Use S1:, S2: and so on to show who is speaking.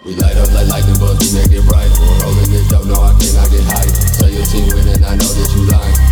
S1: We light up like lightning bugs, we make it bright. Rolling it up, no I cannot get high. Say your team winning, I know that you lying.